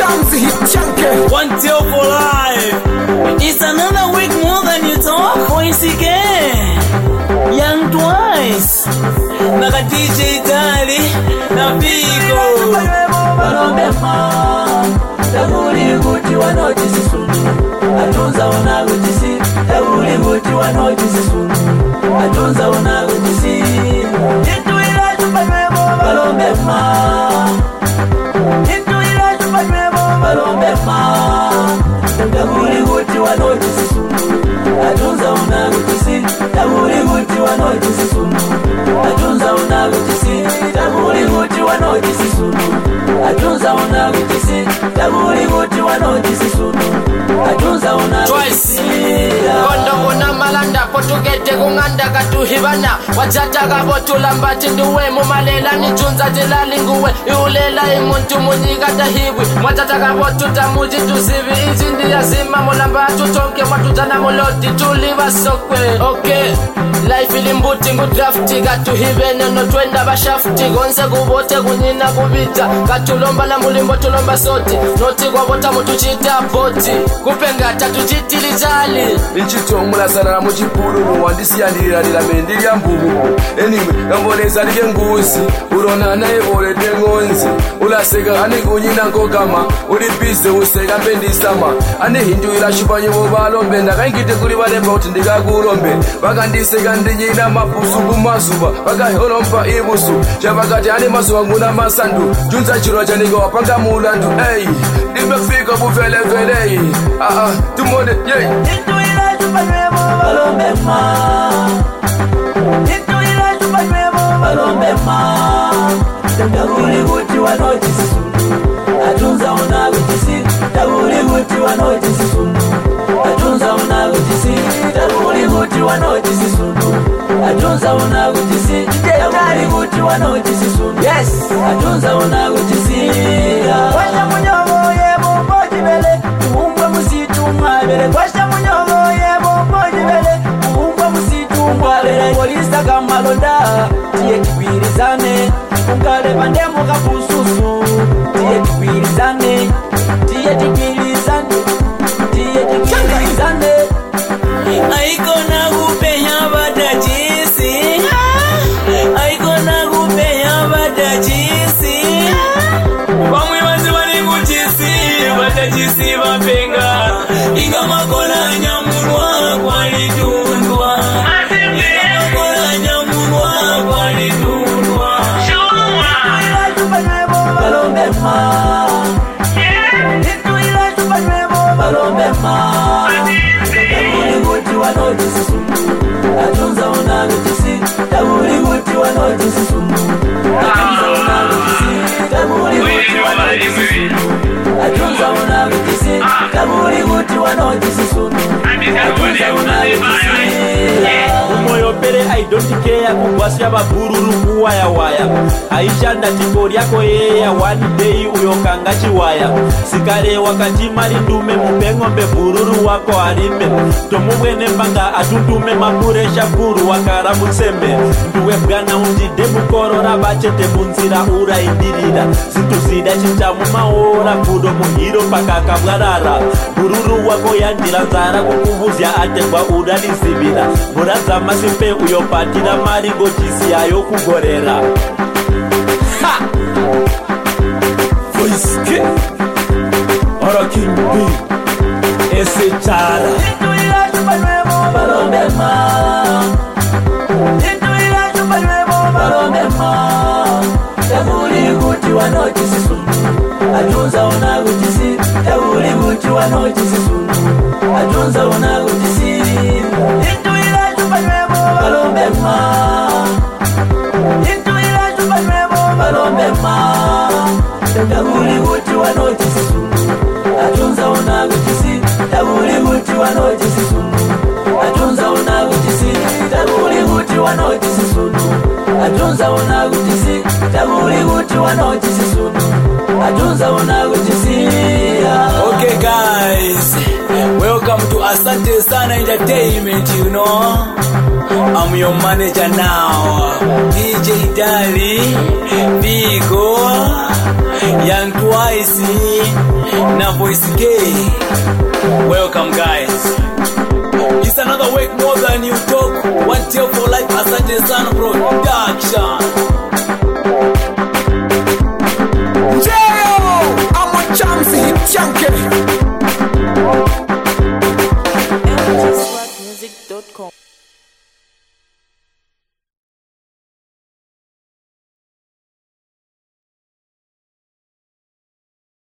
Shanzi hit chunky. One deal for life. It's another week more than you talk. Once again, Young Twice. Naka DJ Dali, na Pico. Balomema, tabuli guti wanojisi sunu. Atunza unagutisi, tabuli guti wanojisi sunu. Atunza unagutisi. Into ila chupamemo balomema. Into ila chupamemo balomema. Tabuli guti wanojisi sunu. Atunza unagutisi, tabuli guti wanojisi sunu. Atunza unagutisi, tabuli guti wanojisi sunu. Atunza unagutisi, tabuli guti wanojisi sunu. Atunza unagutisi. Kondo kuna malanda potugete kunganda katuhibana. Wajata kabotula mbati nduwe mumalela nichunza tilali nguwe. Iulela imuntu munyiga tahibwi. Mwatata kabotuta muji tuzivi izindi ya zima mulamba tutonke mwatutana muloti tuliva sokwe. Okay, life ilimbuti ngudrafti katuhibene no twenda bashafti. Gonze kubote kunyina kubita. Katulomba na mulimbo tulomba soti. Noti kwa bota mutuchita poti. Kupenga tatu jitili jali. Ichitomula sana na muchipuru wandisi yandira nila mendili ya mbubu. Anyway, namboneza like ngusi. Urona na evole tengonzi. Ulaseka ane kunyina nkokama. Ulipise useka pendi sama. Ane hindu ila shupanyi mubalombe. Ndakaingite kuli wale bauti ndika kulombe. Baka ndiseka ndinyina mapusu kumasuba. Baka holompa ibusu. Chabakati ane masuwa nguna masandu. Junza chiro chaniko wapanga mulandu. Hey, nimefika bufele vele. Tumone, yeah. Into ila chupamemo balomema. Into ila chupamemo balomema. Tabuli guti wanojisi sunu. Atunza unagutisi, tabuli guti wanojisi sunu. Atunza unagutisi, tabuli guti wanojisi sunu. Atunza unagutisi, tabuli guti wanojisi sunu. Yes, atunza unagutisi. Washa munyogo yebo mbojibele, umbwe musitu mwabele. Washa munyogo yebo mbojibele, umbwe musitu mwabele. Polisa kamalonda, tiye kibwirizane. Ungale bandemu kapususu, tiye kibwirizane. Tiye kibwirizane, tiye kibwirizane. Aikona kupenya badajisi. Aikona kupenya badajisi. Bamwe bazi bali kutisi, badajisi bapenga. Ingama kola nyamurwa kwali tundwa. Ingama kola nyamurwa kwali tundwa. Ila chupamemo balomema. Into ila chupamemo balomema. Tabuli guti wanojisi sunu. Atunza unagutisi, tabuli guti wanojisi sunu. Atunza unagutisi, tabuli guti wanojisi sunu. Atunza unagutisi, tabuli guti wanojisi sunu. Atunza unagutisi. Umoyo pere I don't care kubwasya babururu kuwaya waya. Aisha ndatikori yako yeya one day uyokanga chiwaya. Sikare wakati mari ndume mupengombe bururu wako harime. Tomubwene mbanga atundume mapuresha buru wakara mutsembe. Nduwe bwana undide mukorora bachete munzira uraindirira. Zintuzida chitamu maora kudo muhiro pakaka bwarara. Bururu wako yandira nzara kukubuzya ategwa udalizibira. Muraza masimpe uyopatira mari gotisi ayo kugorera. Ha! Voice K Ora King B Ese Chara. Into ila chupamemo balomema. Into ila chupamemo balomema. Tabuli guti wanojisi sunu. Atunza unagutisi, tabuli guti wanojisi sunu. Atunza unagutisi. Into ila chupamemo balomema. Into ila chupamemo balomema. Tabuli guti wanojisi sunu. Atunza unagutisi, tabuli guti wanojisi sunu. Atunza unagutisi, tabuli guti wanojisi sunu. Atunza unagutisi, tabuli guti wanojisi sunu. Atunza unagutisi. Okay guys, welcome to Asante Sana Entertainment, you know. I'm your manager now. DJ Dali, Vigo, Young Twice, na Voice K. Welcome guys. It's another week more than you talk. One tail for life, Asante Sana Production.